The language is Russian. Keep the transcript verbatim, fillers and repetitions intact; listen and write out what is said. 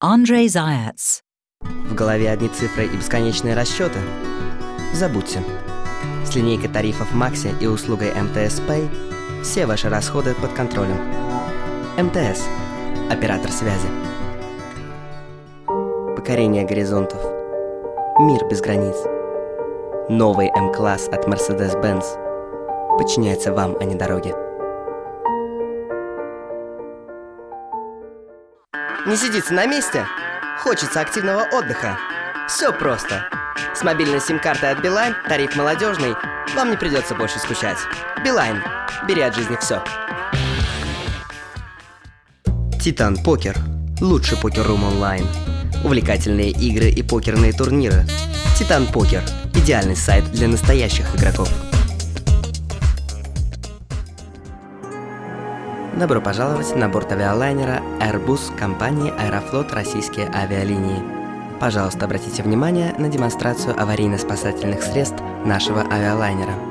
Andrei Zayats. В голове одни цифры и бесконечные расчеты? Забудьте. С линейкой тарифов Maxi и услугой эм тэ эс Pay все ваши расходы под контролем. эм тэ эс – оператор связи. Покорение горизонтов. Мир без границ. Новый М-класс от Mercedes-Benz подчиняется вам, а не дороге. Не сидится на месте? Хочется активного отдыха? Все просто. С мобильной сим-картой от Билайн, тариф молодежный, вам не придется больше скучать. Билайн. Бери от жизни все. Титан Покер. Лучший покер-рум онлайн. Увлекательные игры и покерные турниры. Титан Покер. Идеальный сайт для настоящих игроков. Добро пожаловать на борт авиалайнера Airbus компании Аэрофлот Российские авиалинии. Пожалуйста, обратите внимание на демонстрацию аварийно-спасательных средств нашего авиалайнера.